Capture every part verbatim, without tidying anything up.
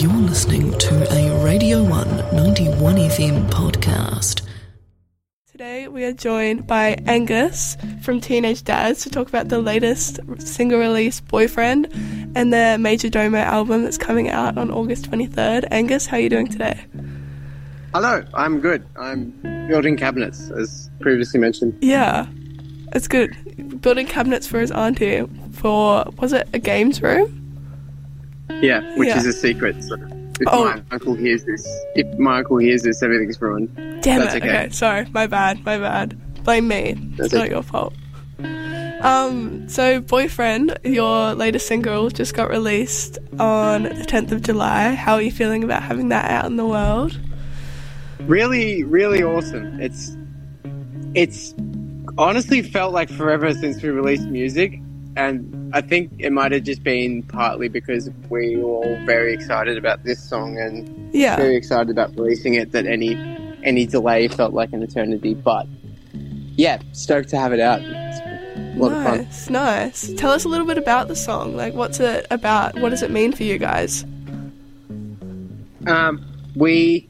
You're listening to a Radio one ninety-one F M podcast. Today we are joined by Angus from Teenage Dads to talk about the latest single release, Boyfriend, and their Major Domo album that's coming out on August twenty-third. Angus, how are you doing today? Hello, I'm good. I'm building cabinets, as previously mentioned. Yeah, it's good. Building cabinets for his auntie for, was it a games room? Yeah, which Yeah. is a secret. So if Oh. my uncle hears this, if my uncle hears this, everything's ruined. Damn That's it. okay. Okay, sorry. My bad. My bad. Blame me. That's it's not okay. your fault. Um, so Boyfriend, your latest single, just got released on the tenth of July. How are you feeling about having that out in the world? Really, really awesome. It's, it's honestly felt like forever since we released music, and I think it might have just been partly because we were all very excited about this song and Yeah. very excited about releasing it that any any delay felt like an eternity. But yeah, stoked to have it out. It's a lot of fun. Nice, nice. Tell us a little bit about the song. Like, what's it about? What does it mean for you guys? Um, we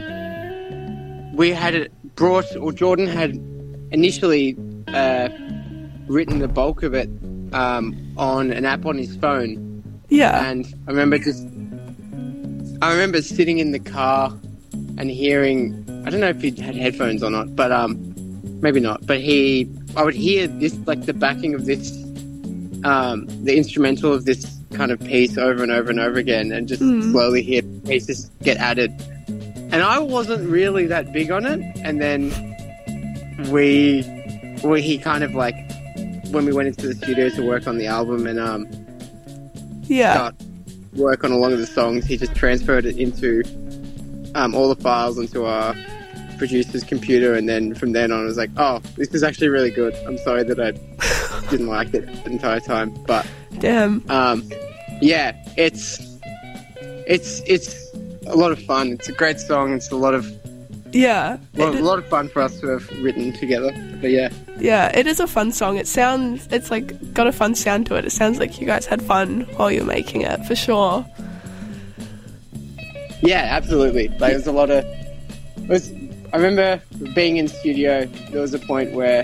we had it brought, or Jordan had initially uh, written the bulk of it um, on an app on his phone, Yeah. and I remember just I remember sitting in the car and hearing, I don't know if he had headphones or not, but um, maybe not. But he, I would hear this, like the backing of this, um, the instrumental of this kind of piece over and over and over again, and just Mm. slowly hear pieces get added. And I wasn't really that big on it. And then we, we he kind of like, when we went into the studio to work on the album and um, Yeah. start work on a lot of the songs, he just transferred it into um, all the files into our producer's computer, and then from then on I was like, oh, this is actually really good. I'm sorry that I didn't like it the entire time, but Damn. um, yeah, it's it's it's a lot of fun. It's a great song. It's a lot of Yeah. lot, It- a lot of fun for us to have written together. But yeah, Yeah, it is a fun song. It sounds, it's like got a fun sound to it. It sounds like you guys had fun while you're making it, for sure. yeah, absolutely. Like there's a lot of. It was, I remember being in studio. There was a point where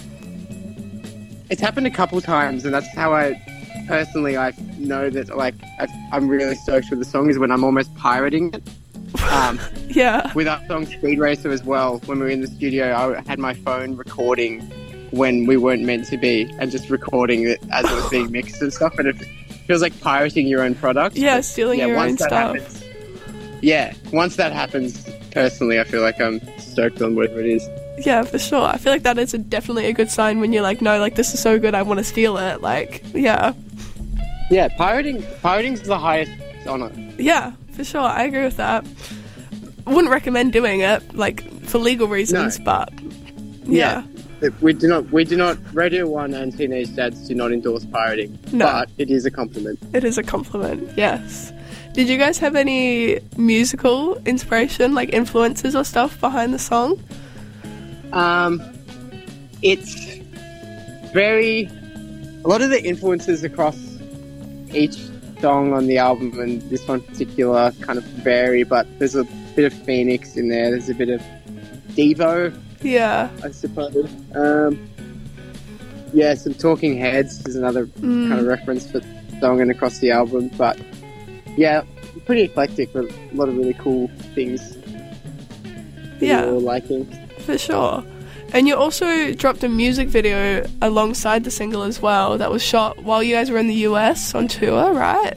it's happened a couple times, and that's how I personally I know that like I, I'm really stoked with the song is when I'm almost pirating it. Um, Yeah. with our song Speed Racer as well, when we were in the studio, I had my phone recording when we weren't meant to be, and just recording it as it was being mixed and stuff. And it feels like pirating your own product. Yeah, But, stealing yeah, your once own that stuff. happens- yeah, once that happens, personally, I feel like I'm stoked on whatever it is. Yeah, for sure. I feel like that is a, definitely a good sign when you're like, no, like, this is so good, I want to steal it. Like, yeah. Yeah, pirating, pirating's the highest honor. Yeah, for sure. I agree with that. Wouldn't recommend doing it, like, for legal reasons, No. but yeah. We do not, we do not, Radio one and Teenage Dads do not endorse pirating, No. but it is a compliment. It is a compliment, yes. Did you guys have any musical inspiration, like influences or stuff behind the song? Um, it's very, a lot of the influences across each song on the album and this one in particular kind of vary, but there's a bit of Phoenix in there, there's a bit of Devo, Yeah. I suppose. Um, yeah, some Talking Heads is another Mm. kind of reference for the song and across the album, but yeah, pretty eclectic with a lot of really cool things that Yeah. we're all liking. For sure. And you also dropped a music video alongside the single as well that was shot while you guys were in the U S on tour, right?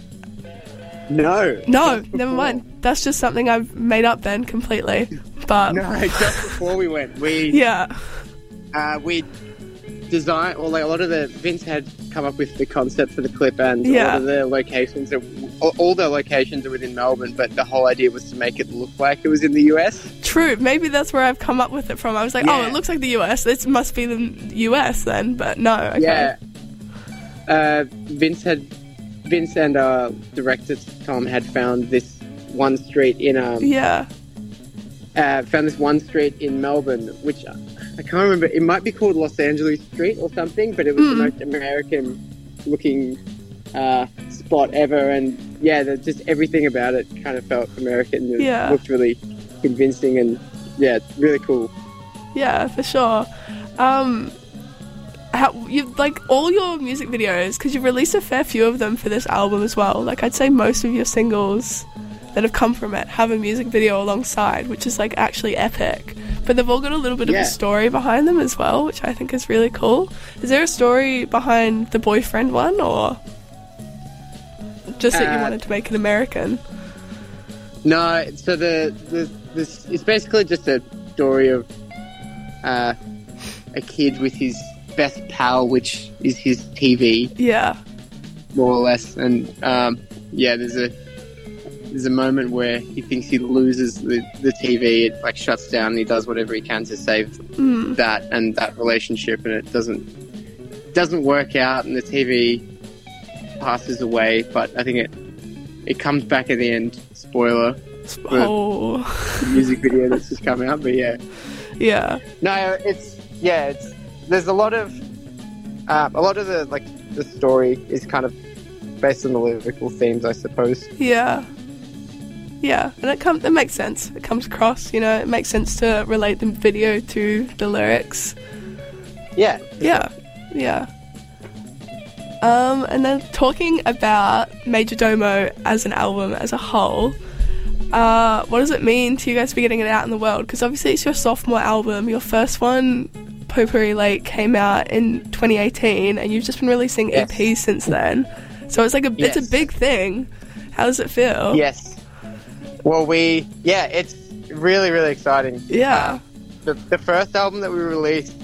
No. No, just never before. mind. That's just something I've made up then completely. But No, just before we went, we yeah. uh, we designed, or like a lot of the Vince had come up with the concept for the clip, and a Yeah. lot of the locations, are, all- all the locations are within Melbourne, but the whole idea was to make it look like it was in the U S. True. Maybe that's where I've come up with it from. I was like, oh, Yeah. it looks like the U S. It must be the U S then. But no, okay. Yeah. Uh, Vince had, Vince and uh, director Tom had found this one street in um, Yeah. uh, found this one street in Melbourne, which I can't remember. It might be called Los Angeles Street or something, but it was Mm. the most American-looking uh, spot ever. And yeah, the, just everything about it kind of felt American. It Yeah. looked really convincing and yeah, really cool. Yeah, for sure. Um, how you like all your music videos, because you've released a fair few of them for this album as well. Like I'd say most of your singles that have come from it have a music video alongside, which is like actually epic. But they've all got a little bit Yeah. of a story behind them as well, which I think is really cool. Is there a story behind the boyfriend one, or just that you Uh, wanted to make it American? No, so the, the this it's basically just a story of uh, a kid with his best pal, which is his T V, Yeah. more or less. And um, yeah, there's a there's a moment where he thinks he loses the, the T V. It like shuts down, and he does whatever he can to save Mm. that and that relationship, and it doesn't doesn't work out, and the T V passes away. But I think it it comes back at the end. Spoiler. Oh. The music video that's just come out, but yeah. Yeah. No, it's yeah, it's there's a lot of uh, a lot of the like the story is kind of based on the lyrical themes, I suppose. Yeah. Yeah, and it comes. It makes sense. It comes across, you know. It makes sense to relate the video to the lyrics. Yeah, Yeah, yeah. Um, and then talking about Major Domo as an album as a whole, uh, what does it mean to you guys to be getting it out in the world? Because obviously it's your sophomore album. Your first one, Potpourri Lake, came out in twenty eighteen, and you've just been releasing Yes. E Ps since then. So it's like a it's Yes. a big thing. How does it feel? Yes. Well, we yeah, it's really really exciting. Yeah. Uh, the the first album that we released,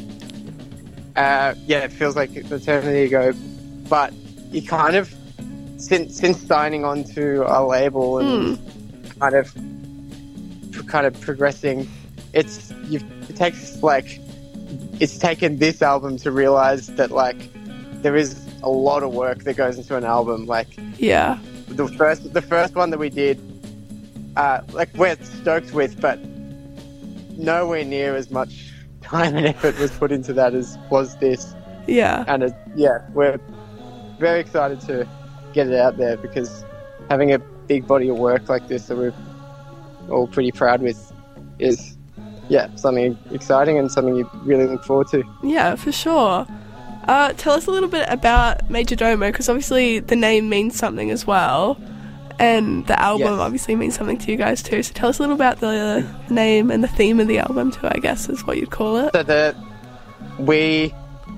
uh, yeah, it feels like an eternity ago, but you kind of since since signing on to our label and kind of kind of progressing, it's you it takes like it's taken this album to realize that like there is a lot of work that goes into an album. Like Yeah. the first the first one that we did, uh, like we're stoked with, but nowhere near as much time and effort was put into that as was this. Yeah. And it, yeah, we're very excited to get it out there, because having a big body of work like this that we're all pretty proud with is, yeah, something exciting and something you really look forward to. Yeah, for sure. Uh, tell us a little bit about Major Domo, because obviously the name means something as well, and the album Yes. obviously means something to you guys too. So tell us a little about the name and the theme of the album too, I guess is what you'd call it. So the we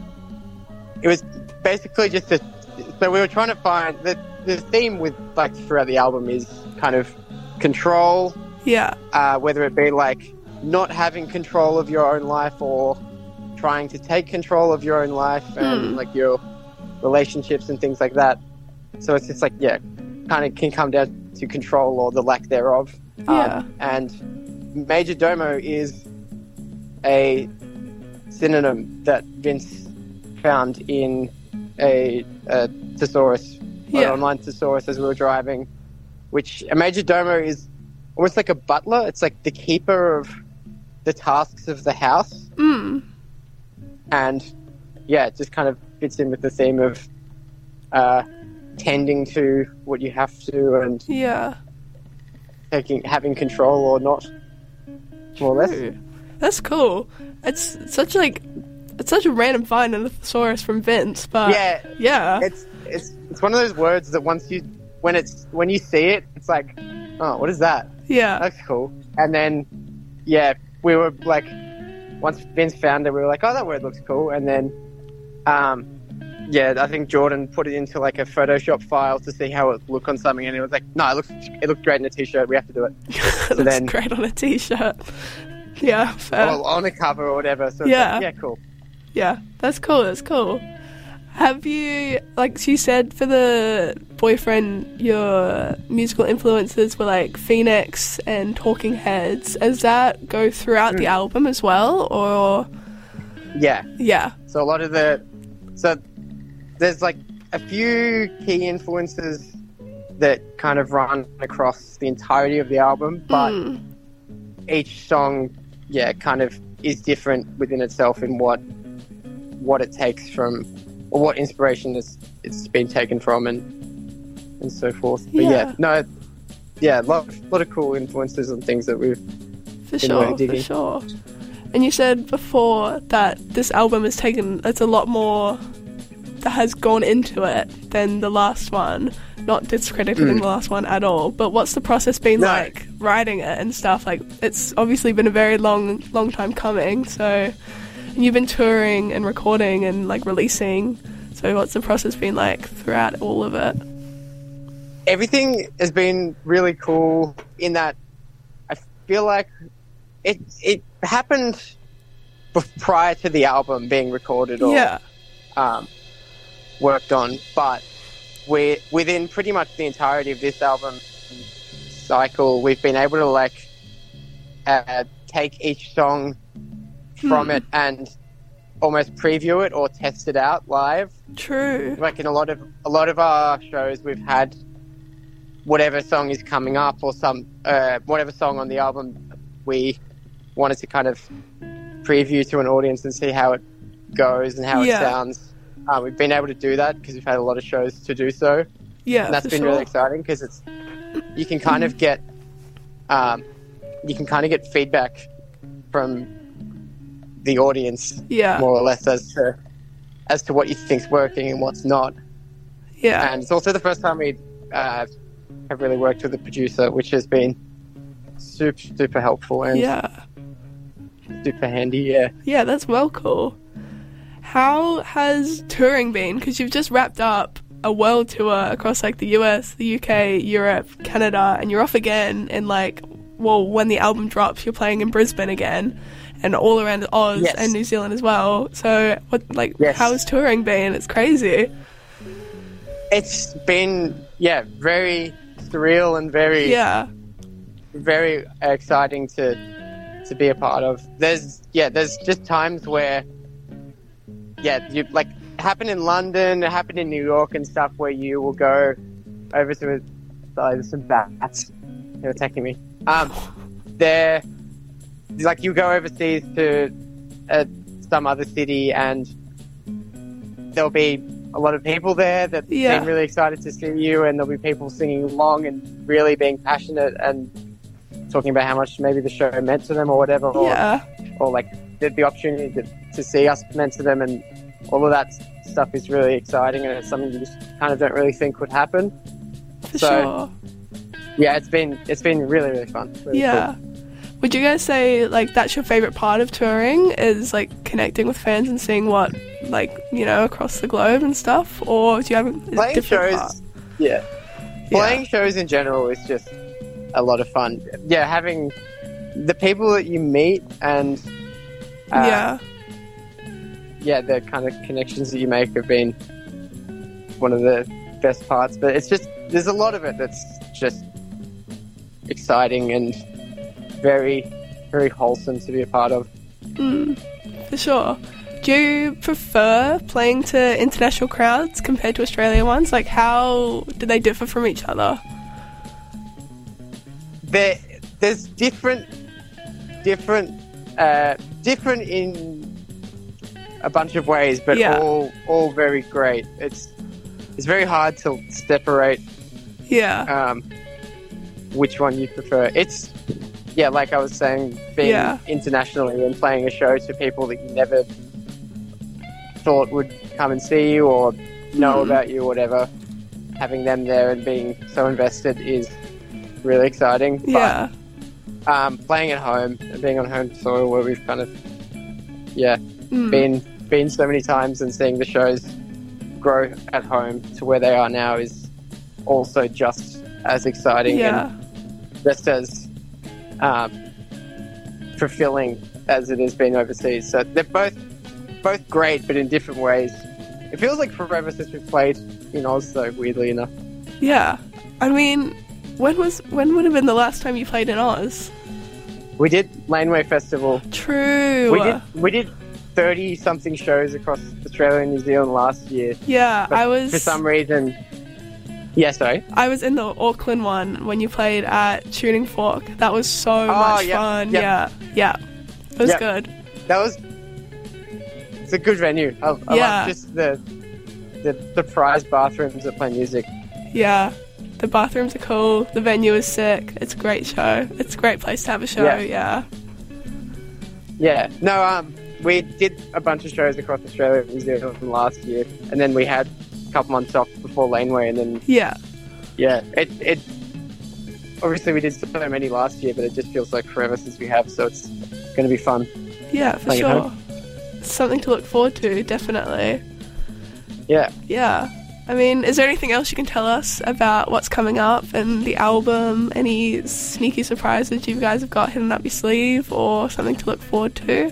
it was basically just a so we were trying to find the the theme with like throughout the album is kind of control, Yeah, uh, whether it be like not having control of your own life or trying to take control of your own life and Hmm. like your relationships and things like that. So it's just like yeah, kind of can come down to control or the lack thereof. Yeah. Um, and Major Domo is a synonym that Vince found in a, a thesaurus, Yeah. an online thesaurus as we were driving, which a Major Domo is almost like a butler. It's like the keeper of the tasks of the house. Mm. And yeah, it just kind of fits in with the theme of uh, tending to what you have to and Yeah. taking having control or not, more or less. Ooh, that's cool. It's such like it's such a random find in the thesaurus from Vince, but Yeah, yeah. it's it's it's one of those words that once you when it's when you see it, it's like, oh, what is that? yeah. That's cool. And then yeah, we were like, once Vince found it, we were like, oh, that word looks cool. And then um, yeah, I think Jordan put it into like a Photoshop file to see how it would look on something, and it was like, no, it looks it looks great in a t-shirt. We have to do it. It looks then- great on a t-shirt. Yeah, fair. Or on a cover or whatever. So it's Yeah. like, yeah, cool. Yeah, that's cool. That's cool. Have you, like you said, for the boyfriend, your musical influences were like Phoenix and Talking Heads. Does that go throughout the album as well, or Yeah. yeah, So a lot of the so there's like a few key influences that kind of run across the entirety of the album, but Mm. each song, yeah, kind of is different within itself in what what it takes from or what inspiration it's it's been taken from and and so forth. But Yeah. yeah, no, yeah, a lot, lot of cool influences and things that we've For been sure, really for digging. sure. And you said before that this album has taken, it's a lot more that has gone into it than the last one. Not discrediting Mm. the last one at all, but what's the process been No. like writing it and stuff? Like, it's obviously been a very long, long time coming, so, and you've been touring and recording and like releasing, so what's the process been like throughout all of it? Everything has been really cool in that I feel like it it happened bef- prior to the album being recorded or Yeah, um, worked on, but we within pretty much the entirety of this album cycle, we've been able to like uh, take each song from Hmm. it and almost preview it or test it out live. true. Like in a lot of a lot of our shows, we've had whatever song is coming up or some uh, whatever song on the album we wanted to kind of preview to an audience and see how it goes and how Yeah. it sounds. Uh, we've been able to do that because we've had a lot of shows to do so, Yeah, and that's for been sure. really exciting because it's you can kind of get um, you can kind of get feedback from the audience Yeah, more or less as to as to what you think's working and what's not. yeah, And it's also the first time we uh, have really worked with a producer, which has been super, super helpful and yeah. super handy. Yeah. Yeah, that's well cool. How has touring been? Because you've just wrapped up a world tour across like the U S, the U K, Europe, Canada, and you're off again in like, well, when the album drops, you're playing in Brisbane again, and all around Oz Yes. and New Zealand as well. So, what like, Yes. how's touring been? It's crazy. It's been, yeah, very surreal and very, Yeah, very exciting to to be a part of. There's, yeah, there's just times where, yeah, you like it happened in London, it happened in New York and stuff where you will go over to, sorry, there's some bats. They're attacking me. Um, they're like you go overseas to uh, some other city and there'll be a lot of people there that Yeah. seem really excited to see you, and there'll be people singing along and really being passionate and talking about how much maybe the show meant to them or whatever, or, yeah, or like the, the opportunity to, to see us meant to them, and all of that stuff is really exciting, and it's something you just kind of don't really think would happen. for So, sure. Yeah, it's been it's been really really fun. Really Yeah. Would you guys say like that's your favorite part of touring is like connecting with fans and seeing what like you know across the globe and stuff, or do you have a cool. Playing different shows, part? yeah, Yeah. playing shows in general is just a lot of fun. Yeah, having the people that you meet and uh, yeah, yeah, the kind of connections that you make have been one of the best parts. But it's just there's a lot of it that's just exciting and very, very wholesome to be a part of. mm, for sure. Do you prefer playing to international crowds compared to Australian ones? Like, how do they differ from each other? There, there's different, different, uh, different in a bunch of ways, but Yeah. all, all very great. It's, it's very hard to separate Yeah, um, which one you prefer. It's, yeah, like I was saying, being Yeah. internationally and playing a show to people that you never thought would come and see you or know Mhm. about you or whatever, having them there and being so invested is really exciting. yeah, But um, playing at home and being on home soil where we've kind of, yeah, mm, been been so many times and seeing the shows grow at home to where they are now is also just as exciting yeah, and just as um, fulfilling as it has been overseas. So they're both both great, but in different ways. It feels like forever since we've played in Oz, though, weirdly enough. yeah. I mean, when was when would have been the last time you played in Oz? We did Laneway Festival. True. We did we did thirty something shows across Australia and New Zealand last year. Yeah, But I was. for some reason. Yeah, sorry. I was in the Auckland one when you played at Tuning Fork. That was so much yep, fun. yep. Yeah, yeah, it was Yep. good. That was. It's a good venue. I, I Yeah. love just the, the the prize bathrooms that play music. Yeah, The bathrooms are cool. The venue is sick. It's a great show. It's a great place to have a show. Yeah. Yeah. Yeah. No, um, we did a bunch of shows across Australia and New Zealand last year, and then we had a couple months off before Laneway, and then Yeah. yeah, it it obviously we did so many last year, but it just feels like forever since we have, so it's going to be fun. Yeah, for Playing at sure. home. It's something to look forward to, definitely. Yeah. Yeah. I mean, is there anything else you can tell us about what's coming up and the album? Any sneaky surprises you guys have got hidden up your sleeve or something to look forward to?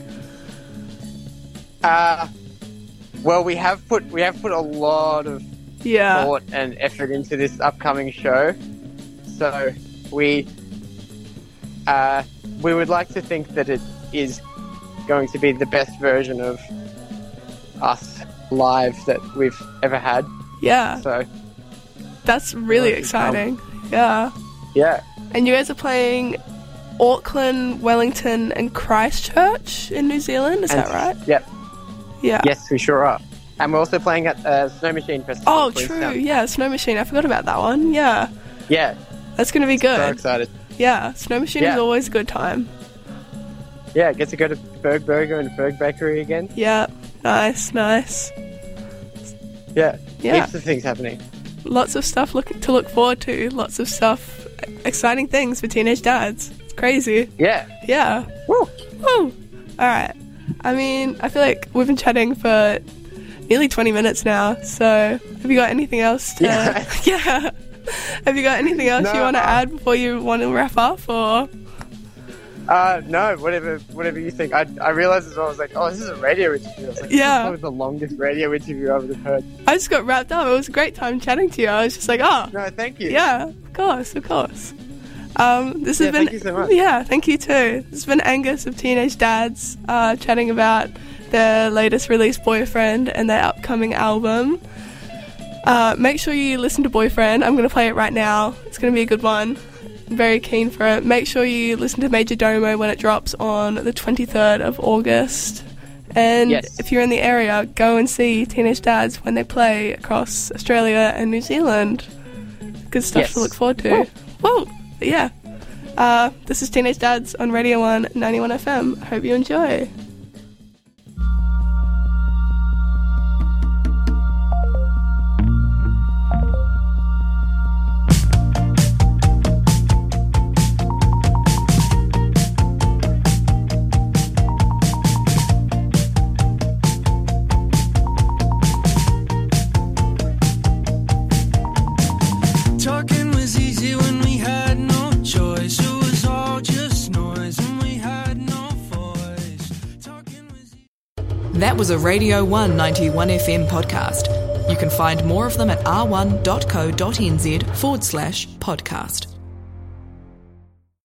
Uh, well, we have put we have put a lot of Yeah. thought and effort into this upcoming show, so we uh, we would like to think that it is going to be the best version of us live that we've ever had. Yeah. So That's really Well, it's come. exciting. Yeah. yeah, And you guys are playing Auckland, Wellington and Christchurch in New Zealand, is and, that right? Yep. Yeah. Yes, we sure are. And we're also playing at uh, Snow Machine Festival. Oh, in true. Queenstown. Yeah, Snow Machine. I forgot about that one. Yeah. Yeah, That's going to be so good. excited. Yeah, Snow Machine Yeah. is always a good time. Yeah, get to go to Berg Burger and Berg Bakery again. Yeah. Nice, nice. Yeah, Yeah. heaps of things happening. Lots of stuff look, to look forward to. Lots of stuff, exciting things for teenage dads. It's crazy. Yeah. Yeah. Woo! Woo! Alright. I mean, I feel like we've been chatting for nearly twenty minutes now, so have you got anything else to... Yeah. Yeah. Have you got anything else No, you want to uh, add before you want to wrap up, or... Uh, no, whatever, whatever you think. I, I realized as well. I was like, oh, this is a radio interview. I was like, Yeah. this is probably the longest radio interview I would have heard. I just got wrapped up. It was a great time chatting to you. I was just like, oh, No, thank you. yeah, of course, of course. Um, this Yeah, has been... thank you so much. Yeah, thank you too. This has been Angus of Teenage Dads, uh, chatting about their latest release, Boyfriend, and their upcoming album. Uh, make sure you listen to Boyfriend. I'm going to play it right now. It's going to be a good one. I'm very keen for it. Make sure you listen to Major Domo when it drops on the twenty-third of August. And Yes. if you're in the area, go and see Teenage Dads when they play across Australia and New Zealand. Good stuff Yes. to look forward to. Whoa! But yeah. Uh, this is Teenage Dads on Radio one ninety-one F M. I hope you enjoy. Talking was easy when we had no choice. It was all just noise when we had no voice. Talking was e- That was a Radio one ninety-one F M podcast. You can find more of them at r one dot co dot n z forward slash podcast.